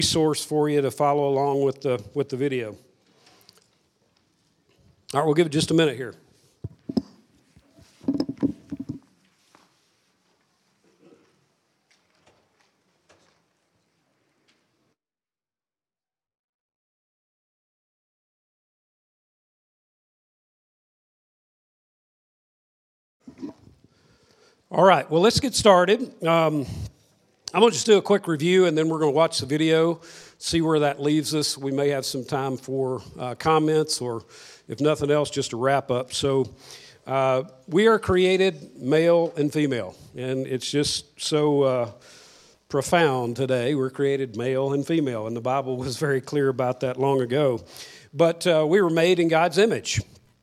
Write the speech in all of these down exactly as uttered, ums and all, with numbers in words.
resource for you to follow along with the with the video. All right, we'll give it just a minute here. All right, well, let's get started. Um, I'm going to just do a quick review, and then we're going to watch the video, see where that leaves us. We may have some time for uh, comments, or if nothing else, just a wrap up. So uh, we are created male and female, and it's just so uh, profound today. We're created male and female, and the Bible was very clear about that long ago. But uh, we were made in God's image,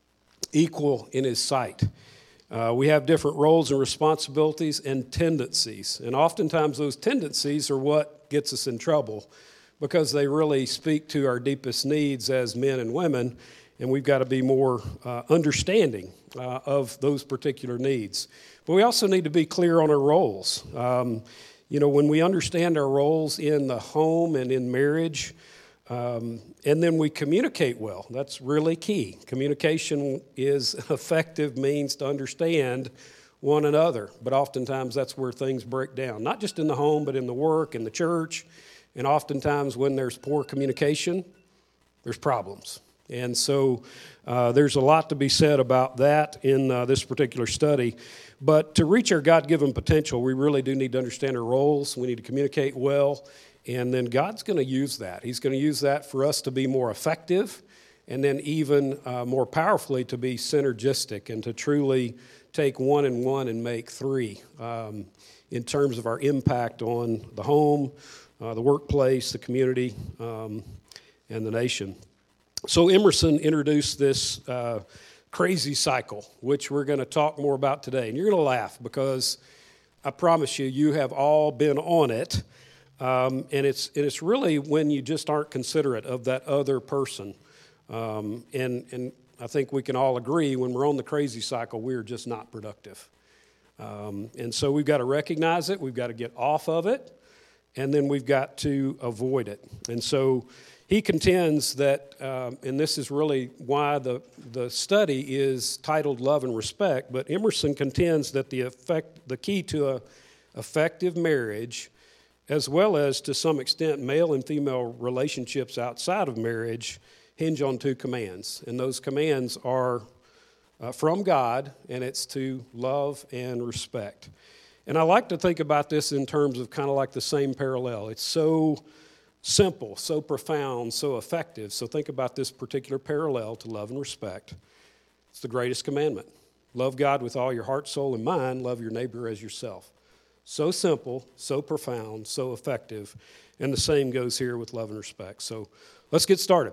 equal in His sight. Uh, we have different roles and responsibilities and tendencies, and oftentimes those tendencies are what gets us in trouble because they really speak to our deepest needs as men and women, and we've got to be more uh, understanding uh, of those particular needs. But we also need to be clear on our roles. Um, you know, when we understand our roles in the home and in marriage, Um, and then we communicate well. That's really key. Communication is an effective means to understand one another, but oftentimes that's where things break down, not just in the home, but in the work, in the church, and oftentimes when there's poor communication, there's problems. And so uh, there's a lot to be said about that in uh, this particular study. But to reach our God-given potential, we really do need to understand our roles. We need to communicate well. And then God's going to use that. He's going to use that for us to be more effective, and then even uh, more powerfully to be synergistic and to truly take one and one and make three um, in terms of our impact on the home, uh, the workplace, the community, um, and the nation. So Emerson introduced this uh, crazy cycle, which we're going to talk more about today. And you're going to laugh because I promise you, you have all been on it. Um, and it's and it's really when you just aren't considerate of that other person. Um, and, and I think we can all agree when we're on the crazy cycle, we're just not productive. Um, and so we've got to recognize it, we've got to get off of it, and then we've got to avoid it. And so he contends that, um, and this is really why the, the study is titled Love and Respect, but Emerson contends that the effect, the key to a effective marriage, as well as, to some extent, male and female relationships outside of marriage, hinge on two commands. And those commands are uh, from God, and it's to love and respect. And I like to think about this in terms of kind of like the same parallel. It's so simple, so profound, so effective. So think about this particular parallel to love and respect. It's the greatest commandment. Love God with all your heart, soul, and mind. Love your neighbor as yourself. So simple, so profound, so effective, and the same goes here with love and respect. So let's get started.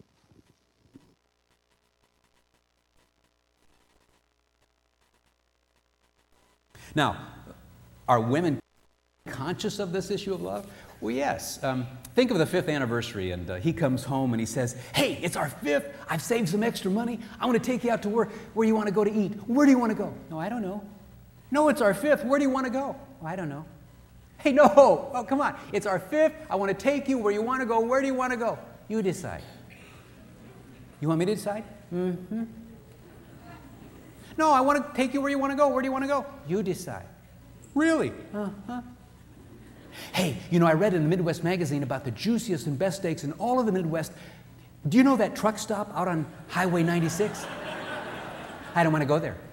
Now, are women conscious of this issue of love? Well, yes. Um, think of the fifth anniversary, and uh, he comes home and he says, "Hey, it's our fifth. I've saved some extra money. I want to take you out to where, where you want to go to eat. Where do you want to go?" "No, I don't know." "No, it's our fifth. Where do you want to go?" "Oh, I don't know." "Hey, no. Oh, come on. It's our fifth. I want to take you where you want to go. Where do you want to go?" "You decide." "You want me to decide?" "Mm-hmm." "No, I want to take you where you want to go. Where do you want to go?" "You decide." "Really?" "Uh-huh." "Hey, you know, I read in the Midwest magazine about the juiciest and best steaks in all of the Midwest. Do you know that truck stop out on Highway ninety-six? "I don't want to go there."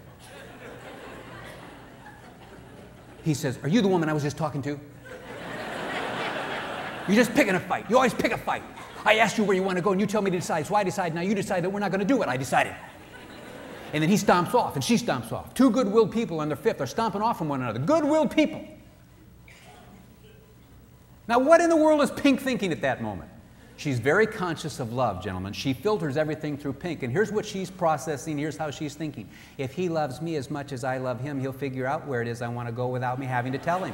He says, "Are you the woman I was just talking to? You're just picking a fight. You always pick a fight. I asked you where you want to go, and you tell me to decide. So I decide. Now you decide that we're not going to do what I decided." And then he stomps off, and she stomps off. Two good-willed people on their fifth are stomping off from one another. Good-willed people. Now, what in the world is Pink thinking at that moment? She's very conscious of love, gentlemen. She filters everything through Pink, and here's what she's processing. Here's how she's thinking. If he loves me as much as I love him, he'll figure out where it is I want to go without me having to tell him.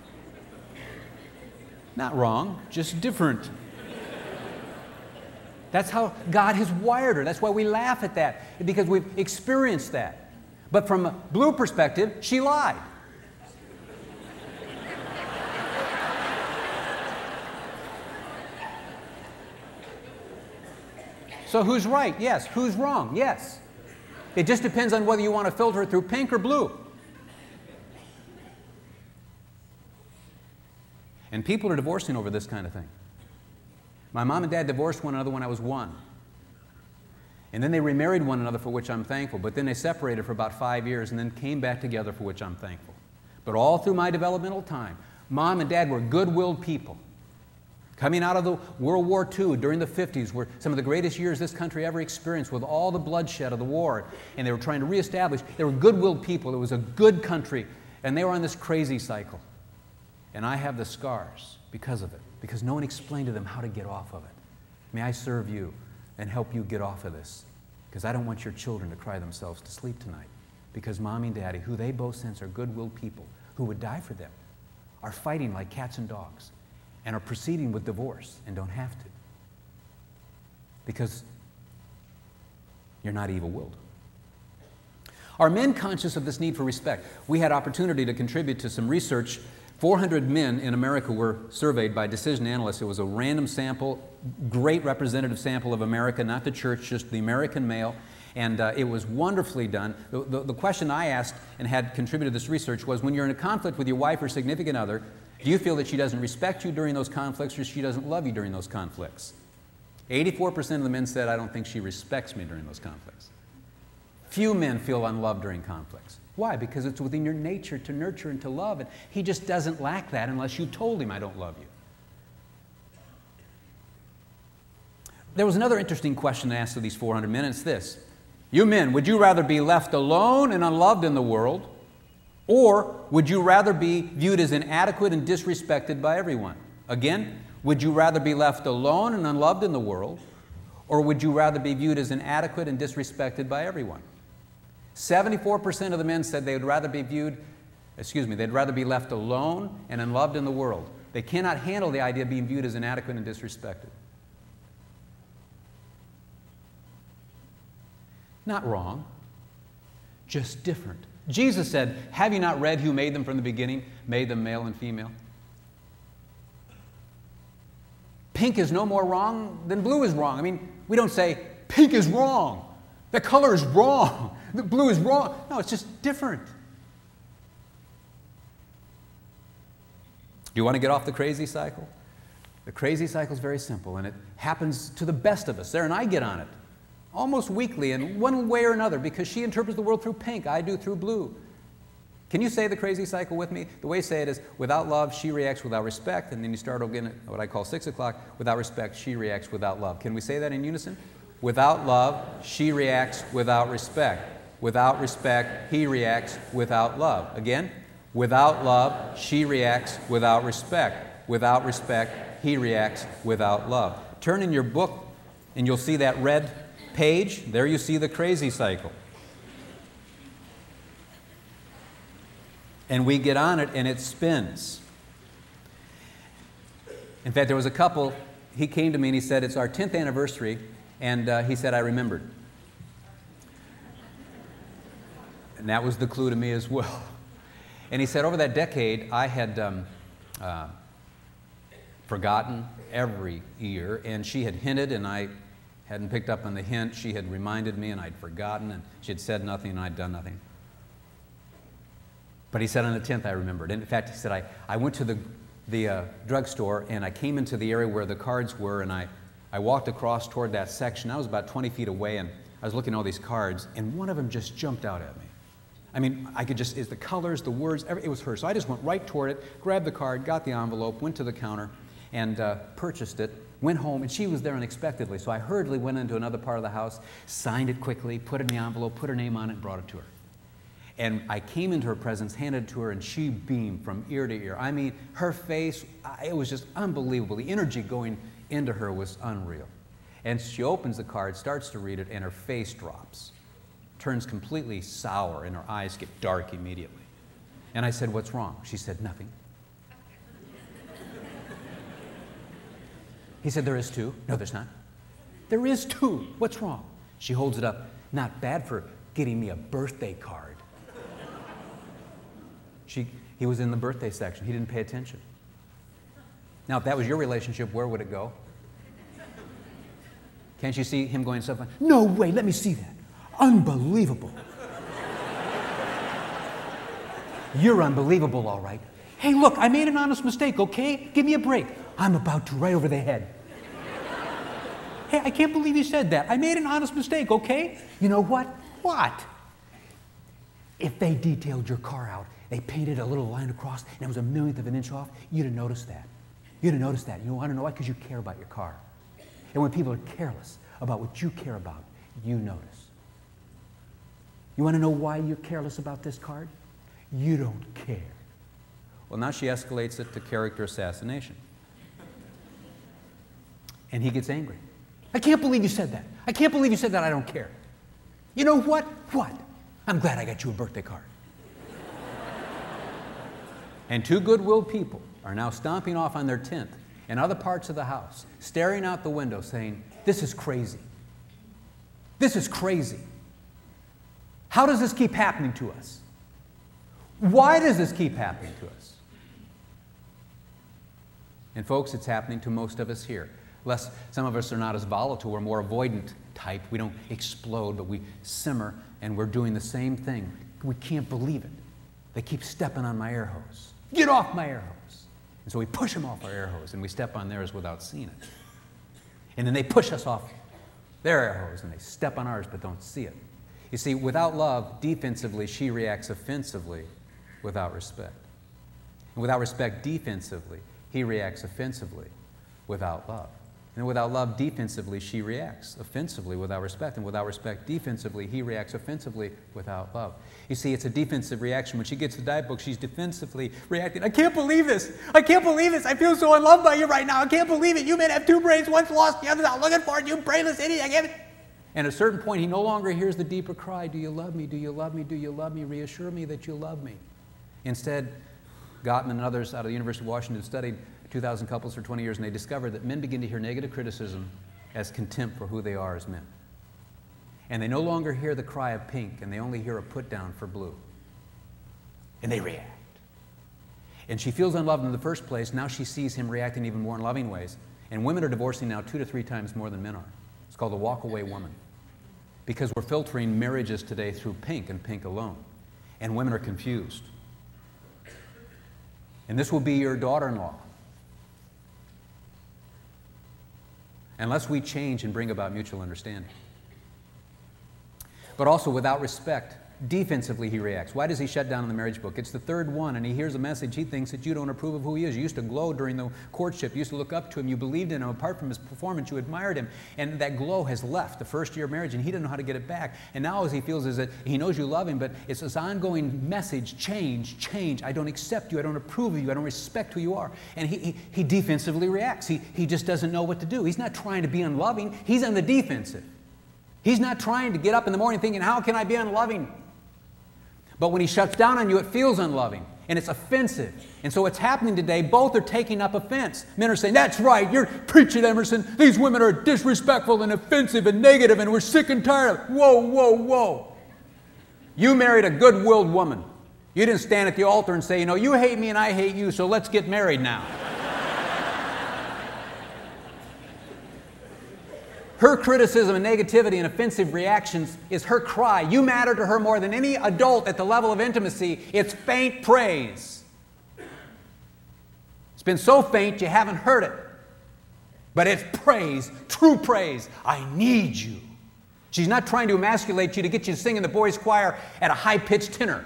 Not wrong, just different. That's how God has wired her. That's why we laugh at that, because we've experienced that. But from a blue perspective, she lied. So who's right? Yes. Who's wrong? Yes. It just depends on whether you want to filter it through pink or blue. And people are divorcing over this kind of thing. My mom and dad divorced one another when I was one. And then they remarried one another, for which I'm thankful. But then they separated for about five years and then came back together, for which I'm thankful. But all through my developmental time, Mom and Dad were good-willed people. Coming out of the World War Two during the fifties were some of the greatest years this country ever experienced, with all the bloodshed of the war. And they were trying to reestablish. They were good-willed people. It was a good country. And they were on this crazy cycle. And I have the scars because of it, because no one explained to them how to get off of it. May I serve you and help you get off of this, because I don't want your children to cry themselves to sleep tonight, because Mommy and Daddy, who they both sense are good-willed people who would die for them, are fighting like cats and dogs and are proceeding with divorce and don't have to, because you're not evil-willed. Are men conscious of this need for respect? We had opportunity to contribute to some research. four hundred men in America were surveyed by decision analysts. It was a random sample, great representative sample of America, not the church, just the American male. And uh, it was wonderfully done. The, the, the question I asked and had contributed to this research was, when you're in a conflict with your wife or significant other, do you feel that she doesn't respect you during those conflicts, or she doesn't love you during those conflicts? eighty-four percent of the men said, I don't think she respects me during those conflicts. Few men feel unloved during conflicts. Why? Because it's within your nature to nurture and to love, and he just doesn't lack that unless you told him, I don't love you. There was another interesting question asked of these four hundred men, and it's this. You men, would you rather be left alone and unloved in the world, or would you rather be viewed as inadequate and disrespected by everyone? Again, would you rather be left alone and unloved in the world, or would you rather be viewed as inadequate and disrespected by everyone? seventy-four percent of the men said they would rather be viewed, excuse me, they'd rather be left alone and unloved in the world. They cannot handle the idea of being viewed as inadequate and disrespected. Not wrong, just different. Jesus said, have you not read who made them from the beginning, made them male and female? Pink is no more wrong than blue is wrong. I mean, we don't say, pink is wrong. The color is wrong. The blue is wrong. No, it's just different. Do you want to get off the crazy cycle? The crazy cycle is very simple, and it happens to the best of us. Sarah and I get on it almost weekly in one way or another, because she interprets the world through pink. I do through blue. Can you say the crazy cycle with me? The way I say it is, without love, she reacts without respect. And then you start again at what I call six o'clock. Without respect, she reacts without love. Can we say that in unison? Without love, she reacts without respect. Without respect, he reacts without love. Again, without love, she reacts without respect. Without respect, he reacts without love. Turn in your book and you'll see that red page. There you see the crazy cycle. And we get on it and it spins. In fact, there was a couple, he came to me and he said, it's our tenth anniversary, and uh, he said, I remembered. And that was the clue to me as well. And he said, over that decade, I had um, uh, forgotten every year, and she had hinted, and I hadn't picked up on the hint. She had reminded me, and I'd forgotten, and she had said nothing, and I'd done nothing. But he said on the tenth, I remembered. And in fact, he said, I, I went to the, the uh, drugstore, and I came into the area where the cards were, and I, I walked across toward that section. I was about twenty feet away, and I was looking at all these cards, and one of them just jumped out at me. I mean, I could just, it's the colors, the words, every, it was her. So I just went right toward it, grabbed the card, got the envelope, went to the counter, and uh, purchased it, went home, and she was there unexpectedly. So I hurriedly went into another part of the house, signed it quickly, put it in the envelope, put her name on it, and brought it to her. And I came into her presence, handed it to her, and she beamed from ear to ear. I mean, her face, it was just unbelievable. The energy going into her was unreal. And she opens the card, starts to read it, and her face drops. Turns completely sour, and her eyes get dark immediately. And I said, what's wrong? She said, nothing. He said, there is too. No, there's not. There is too. What's wrong? She holds it up. Not bad for getting me a birthday card. She, he was in the birthday section. He didn't pay attention. Now, if that was your relationship, where would it go? Can't you see him going something? No way, let me see that. Unbelievable. You're unbelievable, all right. Hey, look, I made an honest mistake, okay? Give me a break. I'm about to right over the head. Hey, I can't believe you said that. I made an honest mistake, okay? You know what? What? If they detailed your car out, they painted a little line across, and it was a millionth of an inch off, you'd have noticed that. You'd have noticed that. You want to know why? Because you care about your car. And when people are careless about what you care about, you notice. You want to know why you're careless about this card? You don't care. Well, now she escalates it to character assassination. And he gets angry. I can't believe you said that. I can't believe you said that. I don't care. You know what? What? I'm glad I got you a birthday card. And two good-willed people are now stomping off on their tenth in other parts of the house, staring out the window saying, this is crazy. This is crazy. How does this keep happening to us? Why does this keep happening to us? And folks, it's happening to most of us here. Less, some of us are not as volatile. We're more avoidant type. We don't explode, but we simmer, and we're doing the same thing. We can't believe it. They keep stepping on my air hose. Get off my air hose. And so we push them off our air hose, and we step on theirs without seeing it. And then they push us off their air hose, and they step on ours but don't see it. You see, without love, defensively, she reacts offensively without respect. And without respect, defensively, he reacts offensively without love. And without love, defensively, she reacts offensively without respect. And without respect, defensively, he reacts offensively without love. You see, it's a defensive reaction. When she gets the diet book, she's defensively reacting. I can't believe this. I can't believe this. I feel so unloved by you right now. I can't believe it. You men have two brains. One's lost, the other's out looking for it. You brainless idiot. I can't. And at a certain point, he no longer hears the deeper cry, do you love me? Do you love me? Do you love me? Reassure me that you love me. Instead, Gottman and others out of the University of Washington studied two thousand couples for twenty years, and they discovered that men begin to hear negative criticism as contempt for who they are as men. And they no longer hear the cry of pink, and they only hear a put down for blue. And they react. And she feels unloved in the first place. Now she sees him reacting even more in loving ways. And women are divorcing now two to three times more than men are. It's called the walk-away woman. Because we're filtering marriages today through pink and pink alone. And women are confused. And this will be your daughter-in-law. Unless we change and bring about mutual understanding. But also, without respect, defensively he reacts. Why does he shut down in the marriage book? It's the third one, and he hears a message. He thinks that you don't approve of who he is. You used to glow during the courtship. You used to look up to him. You believed in him. Apart from his performance, you admired him. And that glow has left the first year of marriage, and he didn't know how to get it back. And now as he feels is that he knows you love him, but it's this ongoing message, change, change. I don't accept you. I don't approve of you. I don't respect who you are. And he, he, he defensively reacts. He, he just doesn't know what to do. He's not trying to be unloving. He's on the defensive. He's not trying to get up in the morning thinking, how can I be unloving? But when he shuts down on you, it feels unloving, and it's offensive. And so what's happening today, both are taking up offense. Men are saying, that's right, you're preaching, Emerson. These women are disrespectful and offensive and negative, and we're sick and tired of it. Whoa, whoa, whoa. You married a good-willed woman. You didn't stand at the altar and say, you know, you hate me and I hate you, so let's get married now. Her criticism and negativity and offensive reactions is her cry. You matter to her more than any adult at the level of intimacy. It's faint praise. It's been so faint you haven't heard it. But it's praise, true praise. I need you. She's not trying to emasculate you to get you to sing in the boys' choir at a high-pitched tenor.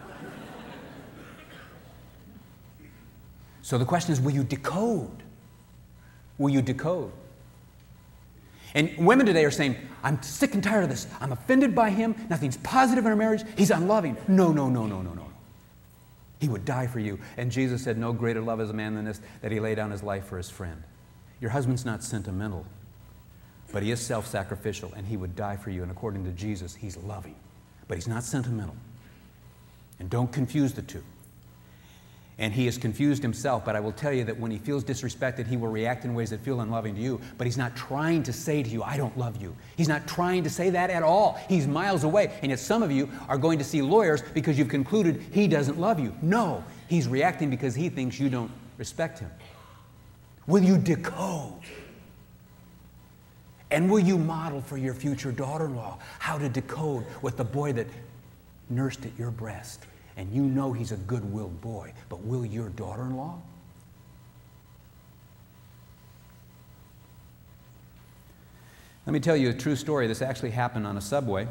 So the question is, will you decode? Will you decode? And women today are saying, I'm sick and tired of this. I'm offended by him. Nothing's positive in our marriage. He's unloving. No, no, no, no, no, no. He would die for you. And Jesus said, no greater love is a man than this, that he laid down his life for his friend. Your husband's not sentimental, but he is self-sacrificial, and he would die for you. And according to Jesus, he's loving, but he's not sentimental. And don't confuse the two. And he is confused himself, but I will tell you that when he feels disrespected, he will react in ways that feel unloving to you. But he's not trying to say to you, I don't love you. He's not trying to say that at all. He's miles away. And yet some of you are going to see lawyers because you've concluded he doesn't love you. No, he's reacting because he thinks you don't respect him. Will you decode? And will you model for your future daughter-in-law how to decode with the boy that nursed at your breast? And you know he's a good-willed boy, but will your daughter-in-law? Let me tell you a true story. This actually happened on a subway,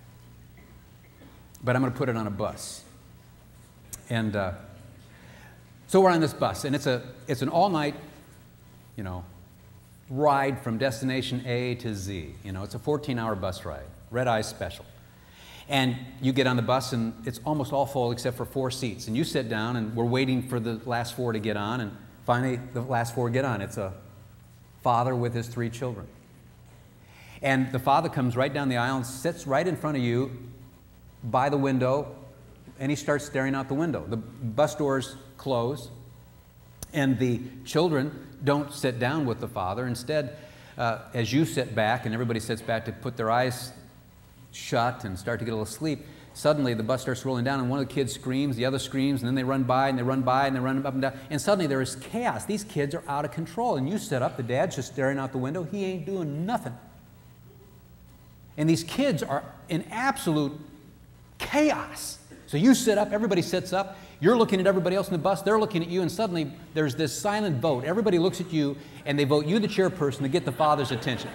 but I'm going to put it on a bus. And uh, so we're on this bus, and it's a it's an all-night, you know, ride from destination A to Z. You know, it's a fourteen-hour bus ride, red-eye special. And you get on the bus, and it's almost all full except for four seats. And you sit down, and we're waiting for the last four to get on, and finally the last four get on. It's a father with his three children. And the father comes right down the aisle and sits right in front of you by the window, and he starts staring out the window. The bus doors close, and the children don't sit down with the father. Instead, uh, as you sit back, and everybody sits back to put their eyes shut and start to get a little sleep, suddenly the bus starts rolling down, and one of the kids screams, the other screams, and then they run by, and they run by, and they run up and down, and suddenly there is chaos. These kids are out of control, and you sit up, the dad's just staring out the window, he ain't doing nothing. And these kids are in absolute chaos. So you sit up, everybody sits up, you're looking at everybody else in the bus, they're looking at you, and suddenly there's this silent vote. Everybody looks at you, and they vote you the chairperson to get the father's attention.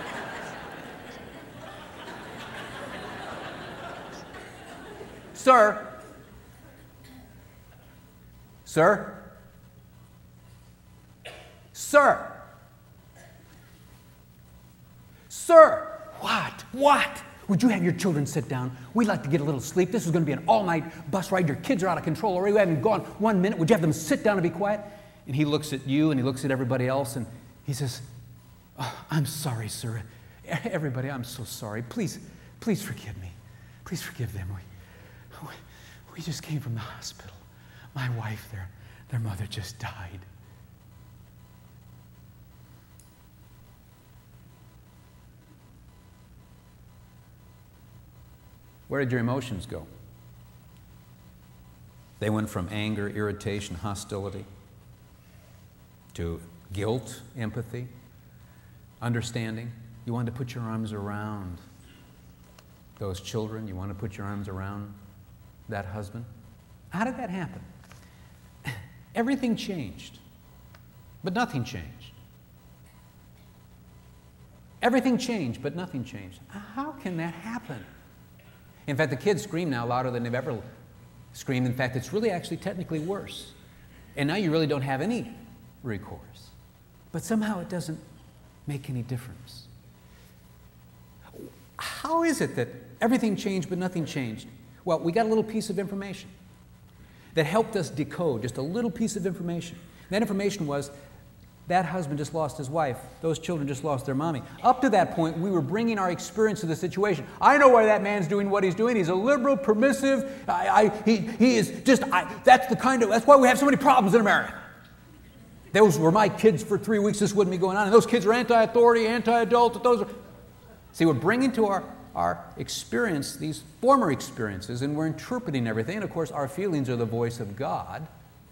Sir, sir, sir, sir, what, what? Would you have your children sit down? We'd like to get a little sleep. This is going to be an all-night bus ride. Your kids are out of control already. We haven't gone one minute. Would you have them sit down and be quiet? And he looks at you and he looks at everybody else and he says, oh, I'm sorry, sir. Everybody, I'm so sorry. Please, please forgive me. Please forgive them. We, we, we just came from the hospital. My wife, their, their mother just died. Where did your emotions go? They went from anger, irritation, hostility, to guilt, empathy, understanding. You wanted to put your arms around those children. You wanted to put your arms around that husband. How did that happen? Everything changed, but nothing changed. Everything changed, but nothing changed. How can that happen? In fact, the kids scream now louder than they've ever screamed. In fact, it's really actually technically worse. And now you really don't have any recourse. But somehow it doesn't make any difference. How is it that everything changed but nothing changed? Well, we got a little piece of information that helped us decode, just a little piece of information. That information was that husband just lost his wife. Those children just lost their mommy. Up to that point, we were bringing our experience to the situation. I know why that man's doing what he's doing. He's a liberal, permissive. I, I, he, he is just, I, that's the kind of, that's why we have so many problems in America. Those were my kids for three weeks. This wouldn't be going on. And those kids are anti-authority, anti-adult. Those are, see, we're bringing to our, our experience these former experiences, and we're interpreting everything. And of course, our feelings are the voice of God.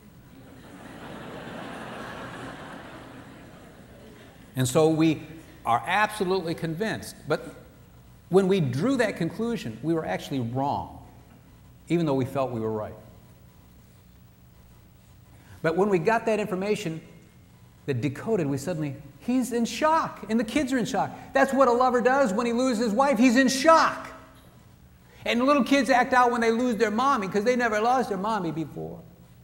And so we are absolutely convinced. But when we drew that conclusion, we were actually wrong, even though we felt we were right. But when we got that information that decoded, we suddenly, he's in shock, and the kids are in shock. That's what a lover does when he loses his wife. He's in shock. And little kids act out when they lose their mommy because they never lost their mommy before.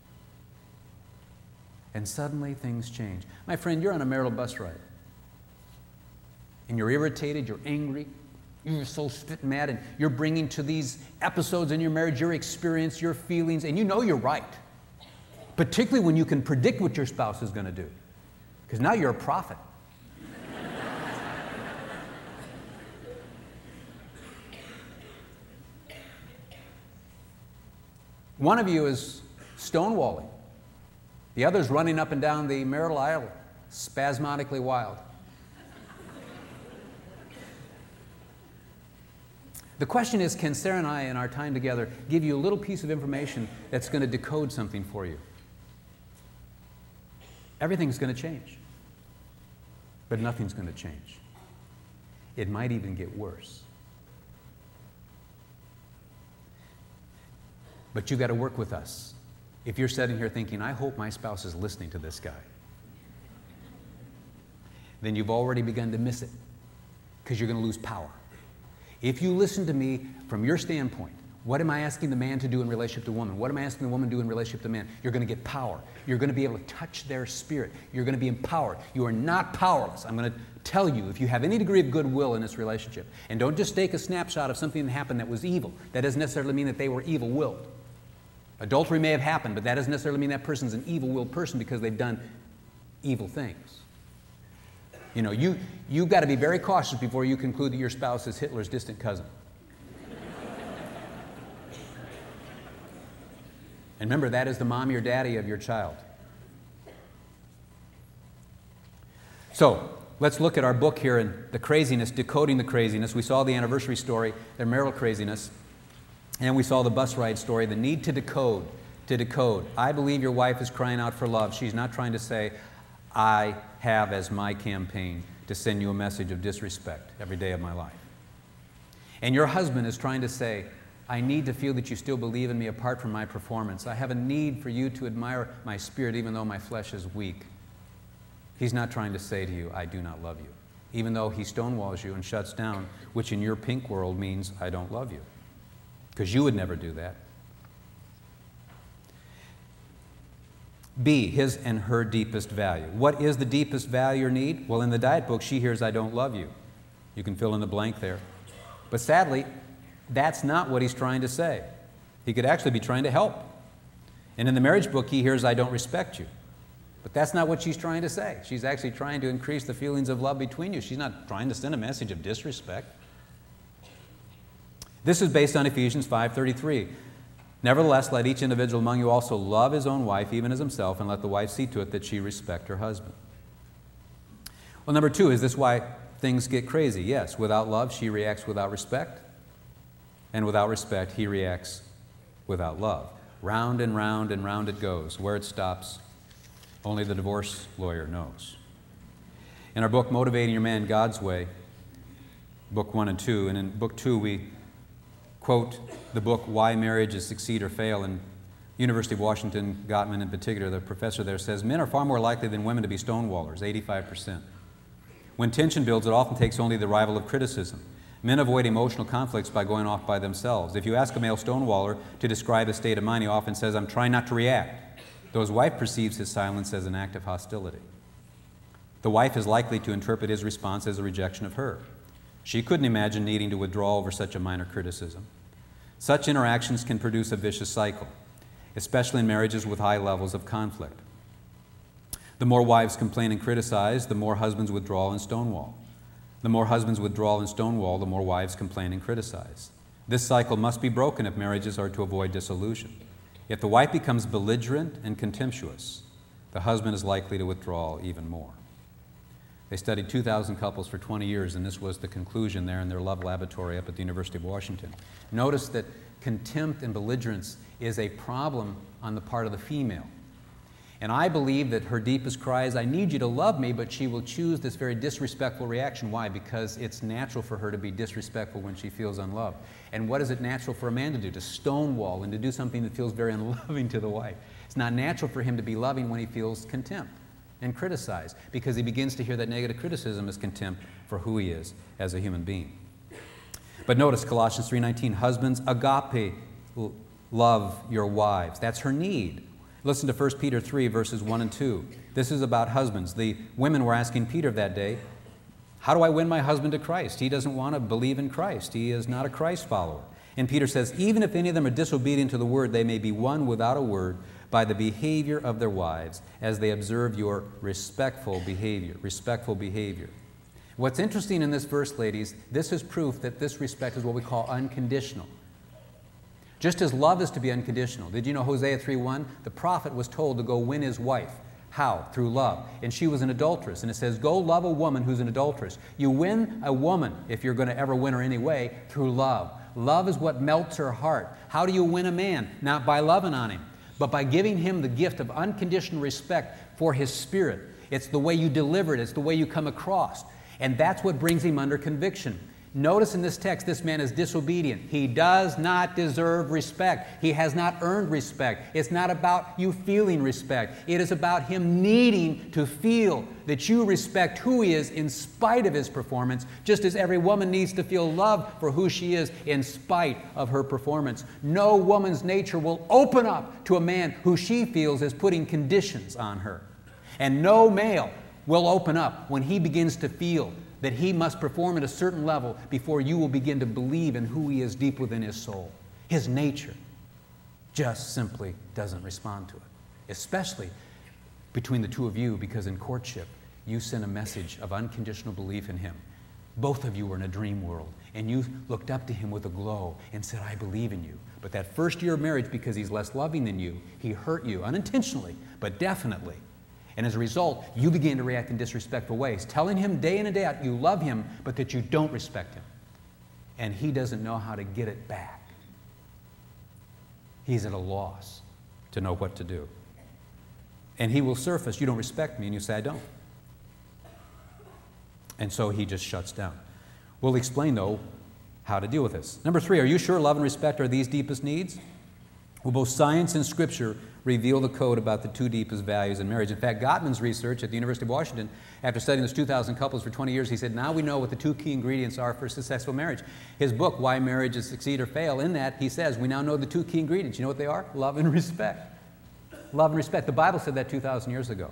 And suddenly things change. My friend, you're on a marital bus ride. And you're irritated, you're angry, you're so spit mad, and you're bringing to these episodes in your marriage your experience, your feelings, and you know you're right. Particularly when you can predict what your spouse is going to do. Because now you're a prophet. One of you is stonewalling The other's running up and down the marital aisle, spasmodically wild. The question is, can Sarah and I, in our time together, give you a little piece of information that's going to decode something for you? Everything's going to change, but nothing's going to change. It might even get worse. But you've got to work with us. If you're sitting here thinking, I hope my spouse is listening to this guy, then you've already begun to miss it, because you're going to lose power. If you listen to me from your standpoint, what am I asking the man to do in relationship to the woman? What am I asking the woman to do in relationship to the man? You're going to get power. You're going to be able to touch their spirit. You're going to be empowered. You are not powerless. I'm going to tell you, if you have any degree of goodwill in this relationship, and don't just take a snapshot of something that happened that was evil. That doesn't necessarily mean that they were evil-willed. Adultery may have happened, but that doesn't necessarily mean that person's an evil-willed person because they've done evil things. You know, you, you've got to be very cautious before you conclude that your spouse is Hitler's distant cousin. And remember, that is the mommy or daddy of your child. So, let's look at our book here and the craziness, decoding the craziness. We saw the anniversary story, their marital craziness. And we saw the bus ride story, the need to decode, to decode. I believe your wife is crying out for love. She's not trying to say, I have as my campaign to send you a message of disrespect every day of my life. And your husband is trying to say, I need to feel that you still believe in me apart from my performance. I have a need for you to admire my spirit even though my flesh is weak. He's not trying to say to you, I do not love you, even though he stonewalls you and shuts down, which in your pink world means I don't love you, because you would never do that. B, his and her deepest value. What is the deepest value or need? Well, in the diet book, she hears, I don't love you. You can fill in the blank there. But sadly, that's not what he's trying to say. He could actually be trying to help. And in the marriage book, he hears, I don't respect you. But that's not what she's trying to say. She's actually trying to increase the feelings of love between you. She's not trying to send a message of disrespect. This is based on Ephesians five thirty-three. Nevertheless, let each individual among you also love his own wife, even as himself, and let the wife see to it that she respect her husband. Well, number two, is this why things get crazy? Yes, without love, she reacts without respect. And without respect, he reacts without love. Round and round and round it goes. Where it stops, only the divorce lawyer knows. In our book, Motivating Your Man God's Way, book one and two, and in book two we quote the book Why Marriages Succeed or Fail, and University of Washington, Gottman in particular, the professor there says, men are far more likely than women to be stonewallers, eighty-five percent. When tension builds, it often takes only the arrival of criticism. Men avoid emotional conflicts by going off by themselves. If you ask a male stonewaller to describe his state of mind, he often says, I'm trying not to react, though his wife perceives his silence as an act of hostility. The wife is likely to interpret his response as a rejection of her. She couldn't imagine needing to withdraw over such a minor criticism. Such interactions can produce a vicious cycle, especially in marriages with high levels of conflict. The more wives complain and criticize, the more husbands withdraw and stonewall. The more husbands withdraw and stonewall, the more wives complain and criticize. This cycle must be broken if marriages are to avoid dissolution. If the wife becomes belligerent and contemptuous, the husband is likely to withdraw even more. They studied two thousand couples for twenty years, and this was the conclusion there in their love laboratory up at the University of Washington. Notice that contempt and belligerence is a problem on the part of the female. And I believe that her deepest cry is, I need you to love me, but she will choose this very disrespectful reaction. Why? Because it's natural for her to be disrespectful when she feels unloved. And what is it natural for a man to do? To stonewall and to do something that feels very unloving to the wife. It's not natural for him to be loving when he feels contempt and criticize, because he begins to hear that negative criticism as contempt for who he is as a human being. But notice Colossians three nineteen, husbands, agape, love your wives. That's her need. Listen to First Peter three, verses one and two. This is about husbands. The women were asking Peter that day, how do I win my husband to Christ? He doesn't want to believe in Christ. He is not a Christ follower. And Peter says, even if any of them are disobedient to the word, they may be won without a word by the behavior of their wives as they observe your respectful behavior. Respectful behavior. What's interesting in this verse, ladies, this is proof that this respect is what we call unconditional. Just as love is to be unconditional. Did you know Hosea three one? The prophet was told to go win his wife. How? Through love. And she was an adulteress. And it says, go love a woman who's an adulteress. You win a woman, if you're going to ever win her anyway, through love. Love is what melts her heart. How do you win a man? Not by loving on him, but by giving him the gift of unconditional respect for his spirit. It's the way you deliver it. It's the way you come across. And that's what brings him under conviction. Notice in this text, this man is disobedient. He does not deserve respect. He has not earned respect. It's not about you feeling respect. It is about him needing to feel that you respect who he is in spite of his performance, just as every woman needs to feel love for who she is in spite of her performance. No woman's nature will open up to a man who she feels is putting conditions on her. And no male will open up when he begins to feel that he must perform at a certain level before you will begin to believe in who he is deep within his soul. His nature just simply doesn't respond to it, especially between the two of you, because in courtship, you sent a message of unconditional belief in him. Both of you were in a dream world, and you looked up to him with a glow and said, I believe in you. But that first year of marriage, because he's less loving than you, he hurt you, unintentionally, but definitely. And as a result, you began to react in disrespectful ways, telling him day in and day out you love him, but that you don't respect him. And he doesn't know how to get it back. He's at a loss to know what to do. And he will surface, you don't respect me, and you say, I don't. And so he just shuts down. We'll explain, though, how to deal with this. Number three, are you sure love and respect are these deepest needs? Well, both science and Scripture reveal the code about the two deepest values in marriage. In fact, Gottman's research at the University of Washington, after studying those two thousand couples for twenty years, he said, now we know what the two key ingredients are for a successful marriage. His book, Why Marriages Succeed or Fail, in that he says, we now know the two key ingredients. You know what they are? Love and respect. Love and respect. The Bible said that two thousand years ago.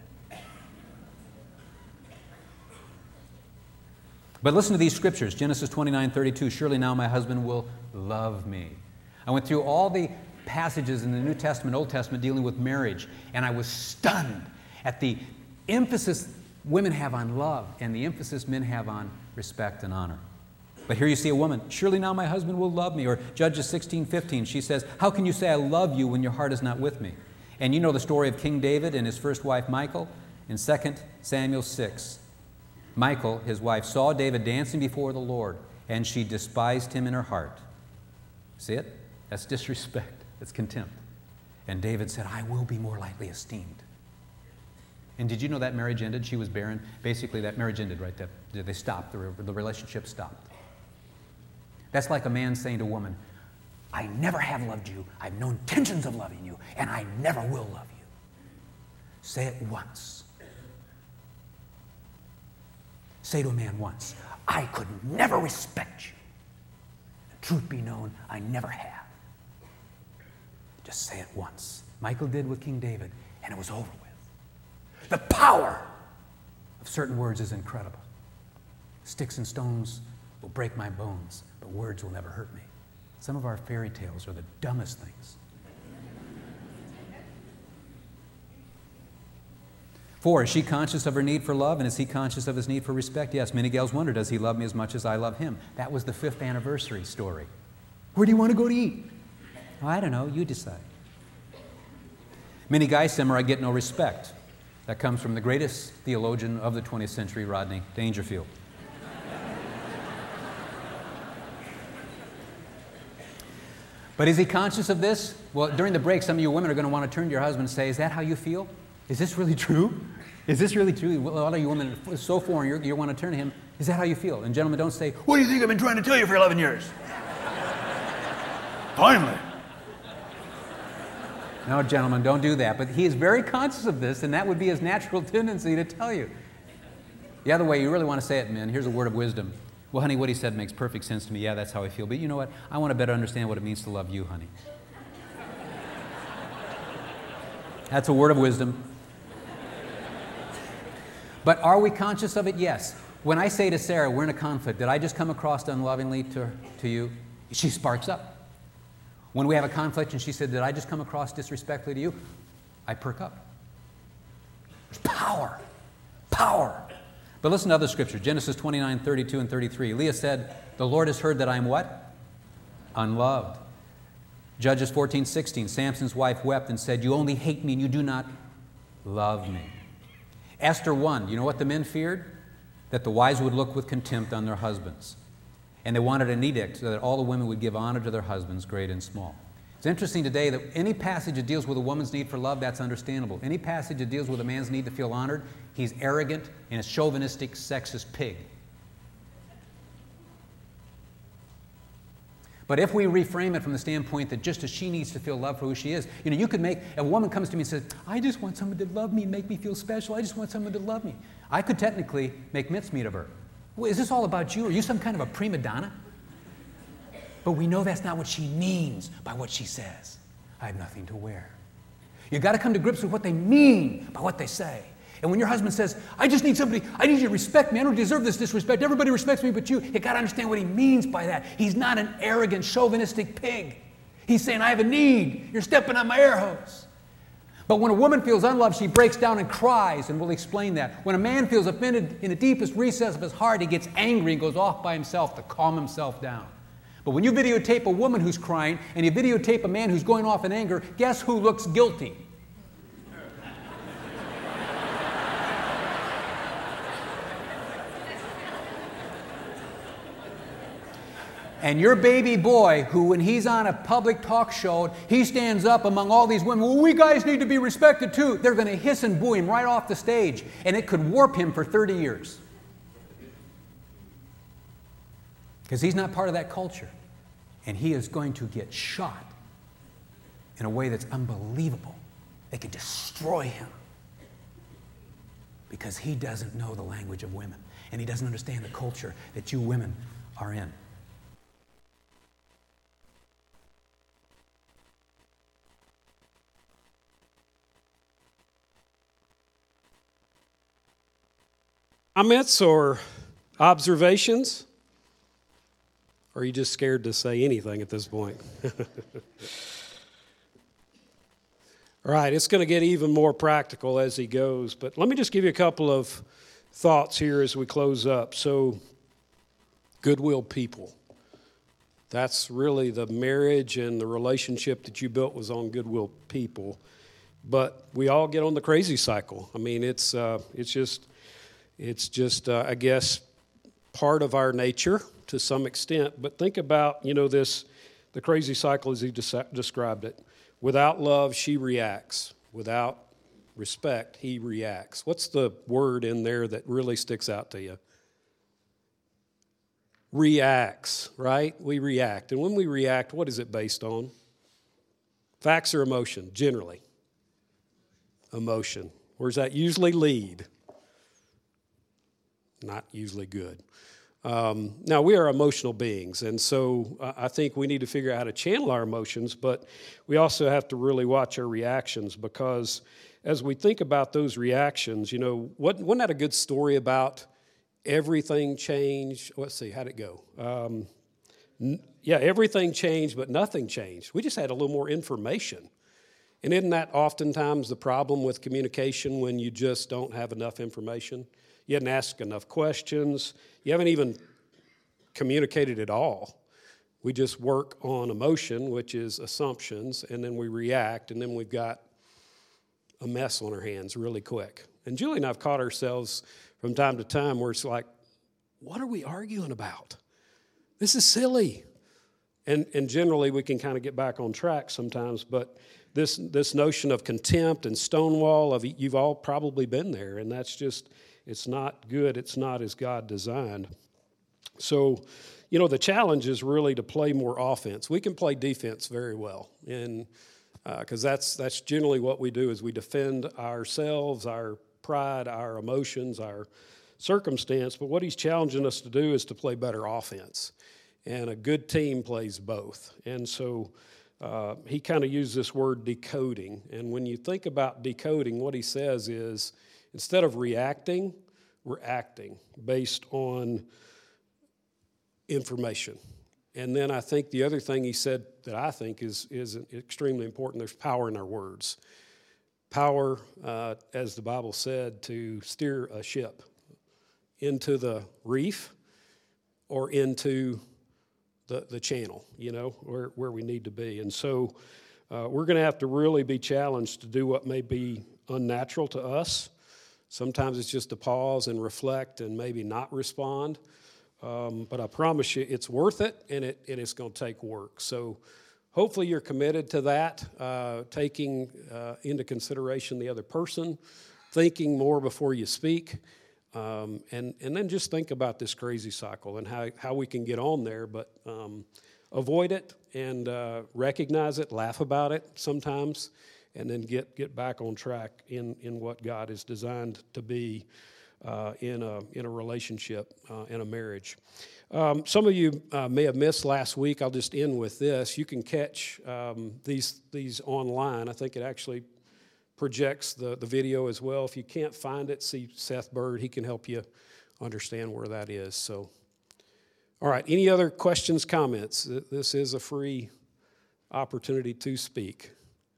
But listen to these scriptures. Genesis twenty-nine thirty-two, surely now my husband will love me. I went through all the passages in the New Testament, Old Testament dealing with marriage, and I was stunned at the emphasis women have on love and the emphasis men have on respect and honor. But here you see a woman, surely now my husband will love me. Or Judges sixteen fifteen, she says, how can you say I love you when your heart is not with me? And you know the story of King David and his first wife Michal in Second Samuel six. Michal, his wife, saw David dancing before the Lord, and she despised him in her heart. See it? That's disrespect. That's contempt. And David said, I will be more lightly esteemed. And did you know that marriage ended? She was barren. Basically, that marriage ended right there. They stopped. The, the relationship stopped. That's like a man saying to a woman, I never have loved you. I have no intentions of loving you, and I never will love you. Say it once. Say to a man once, I could never respect you. The truth be known, I never have. Just say it once. Michal did with King David, and it was over with. The power of certain words is incredible. Sticks and stones will break my bones, but words will never hurt me. Some of our fairy tales are the dumbest things. Four, is she conscious of her need for love, and is he conscious of his need for respect? Yes, many gals wonder, does he love me as much as I love him? That was the fifth anniversary story. Where do you want to go to eat? Oh, I don't know, you decide. Many guys simmer, I get no respect. That comes from the greatest theologian of the twentieth century, Rodney Dangerfield. But is he conscious of this? Well, during the break, some of you women are going to want to turn to your husband and say, is that how you feel? Is this really true? Is this really true? A lot of you women are so foreign, you're, you want to turn to him. Is that how you feel? And gentlemen, don't say, what do you think I've been trying to tell you for eleven years? Finally. No, gentlemen, don't do that. But he is very conscious of this, and that would be his natural tendency to tell you. The other way, you really want to say it, men, here's a word of wisdom. Well, honey, what he said makes perfect sense to me. Yeah, that's how I feel. But you know what? I want to better understand what it means to love you, honey. That's a word of wisdom. But are we conscious of it? Yes. When I say to Sarah, we're in a conflict, did I just come across unlovingly to, to you? She sparks up. When we have a conflict and she said, did I just come across disrespectfully to you? I perk up. There's power. Power. But listen to other scriptures. Genesis twenty-nine, thirty-two and thirty-three. Leah said, the Lord has heard that I am what? Unloved. Judges fourteen sixteen, Samson's wife wept and said, "You only hate me and you do not love me." Esther one, you know what the men feared? That the wives would look with contempt on their husbands. And they wanted an edict so that all the women would give honor to their husbands, great and small. It's interesting today that any passage that deals with a woman's need for love, that's understandable. Any passage that deals with a man's need to feel honored, he's arrogant and a chauvinistic, sexist pig. But if we reframe it from the standpoint that just as she needs to feel love for who she is, you know, you could make, a woman comes to me and says, "I just want someone to love me and make me feel special. I just want someone to love me." I could technically make mincemeat of her. Well, is this all about you? Are you some kind of a prima donna? But we know that's not what she means by what she says. I have nothing to wear. You've got to come to grips with what they mean by what they say. And when your husband says, "I just need somebody, I need you to respect me. I don't deserve this disrespect. Everybody respects me but you," you've got to understand what he means by that. He's not an arrogant, chauvinistic pig. He's saying, "I have a need. You're stepping on my air hose." But when a woman feels unloved, she breaks down and cries, and we'll explain that. When a man feels offended in the deepest recess of his heart, he gets angry and goes off by himself to calm himself down. But when you videotape a woman who's crying and you videotape a man who's going off in anger, guess who looks guilty? And your baby boy, who when he's on a public talk show, he stands up among all these women, "Well, we guys need to be respected too." They're going to hiss and boo him right off the stage, and it could warp him for thirty years. Because he's not part of that culture. And he is going to get shot in a way that's unbelievable. They could destroy him. Because he doesn't know the language of women. And he doesn't understand the culture that you women are in. Comments or observations? Or are you just scared to say anything at this point? All right, it's going to get even more practical as he goes, but let me just give you a couple of thoughts here as we close up. So, goodwill people. That's really the marriage and the relationship that you built was on goodwill people. But we all get on the crazy cycle. I mean, it's uh, it's just... It's just, uh, I guess, part of our nature to some extent. But think about, you know, this, the crazy cycle as he des- described it. Without love, she reacts. Without respect, he reacts. What's the word in there that really sticks out to you? Reacts, right? We react. And when we react, what is it based on? Facts or emotion, generally? Emotion. Where does that usually lead? Not usually good. Um, now, we are emotional beings, and so uh, I think we need to figure out how to channel our emotions, but we also have to really watch our reactions, because as we think about those reactions, you know, what, wasn't that a good story about everything changed? Let's see, how'd it go? Um, n- yeah, everything changed, but nothing changed. We just had a little more information. And isn't that oftentimes the problem with communication when you just don't have enough information? You haven't asked enough questions. You haven't even communicated at all. We just work on emotion, which is assumptions, and then we react, and then we've got a mess on our hands really quick. And Julie and I have caught ourselves from time to time where it's like, what are we arguing about? This is silly. And and generally we can kind of get back on track sometimes, but this this notion of contempt and stonewall, of you've all probably been there, and that's just... It's not good. It's not as God designed. So, you know, the challenge is really to play more offense. We can play defense very well, and because uh, that's that's generally what we do is we defend ourselves, our pride, our emotions, our circumstance. But what he's challenging us to do is to play better offense, and a good team plays both. And so uh, he kind of used this word decoding. And when you think about decoding, what he says is, instead of reacting, we're acting based on information. And then I think the other thing he said that I think is, is extremely important, there's power in our words. Power, uh, as the Bible said, to steer a ship into the reef or into the, the channel, you know, where, where we need to be. And so uh, we're going to have to really be challenged to do what may be unnatural to us. Sometimes it's just to pause and reflect and maybe not respond. Um, but I promise you it's worth it, and, it, and it's going to take work. So hopefully you're committed to that, uh, taking uh, into consideration the other person, thinking more before you speak, um, and, and then just think about this crazy cycle and how, how we can get on there, but um, avoid it and uh, recognize it, laugh about it sometimes, and then get, get back on track in, in what God is designed to be uh, in, a, in a relationship, uh, in a marriage. Um, some of you uh, may have missed last week. I'll just end with this. You can catch um, these, these online. I think it actually projects the, the video as well. If you can't find it, see Seth Bird. He can help you understand where that is. So, all right, any other questions, comments? This is a free opportunity to speak.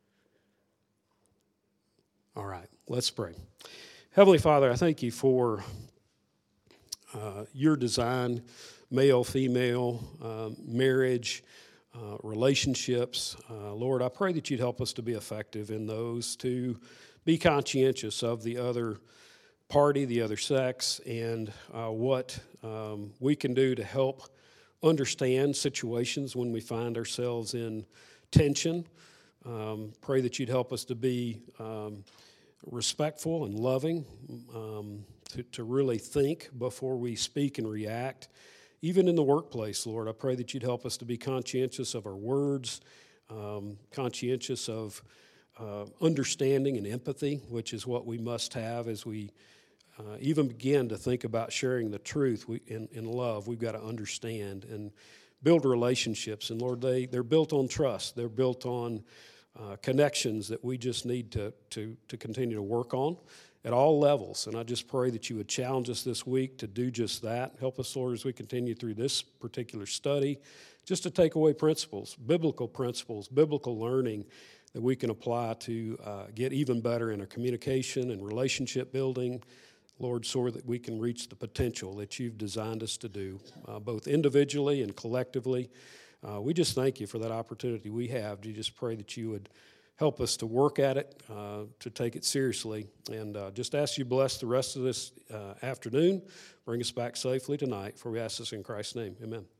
All right, let's pray. Heavenly Father, I thank you for uh, your design, male, female, um, marriage, uh, relationships. Uh, Lord, I pray that you'd help us to be effective in those, to be conscientious of the other party, the other sex, and uh, what um, we can do to help understand situations when we find ourselves in tension. Um, pray that you'd help us to be um, respectful and loving, um, to, to really think before we speak and react. Even in the workplace, Lord, I pray that you'd help us to be conscientious of our words, um, conscientious of uh, understanding and empathy, which is what we must have as we uh, even begin to think about sharing the truth we, in, in love. We've got to understand and build relationships. And Lord, they, they're built on trust. They're built on uh, connections that we just need to, to, to continue to work on at all levels. And I just pray that you would challenge us this week to do just that. Help us, Lord, as we continue through this particular study, just to take away principles, biblical principles, biblical learning that we can apply to uh, get even better in our communication and relationship building, Lord, so that we can reach the potential that you've designed us to do, uh, both individually and collectively. Uh, we just thank you for that opportunity we have. We just pray that you would help us to work at it, uh, to take it seriously, and uh, just ask you bless the rest of this uh, afternoon. Bring us back safely tonight, for we ask this in Christ's name. Amen.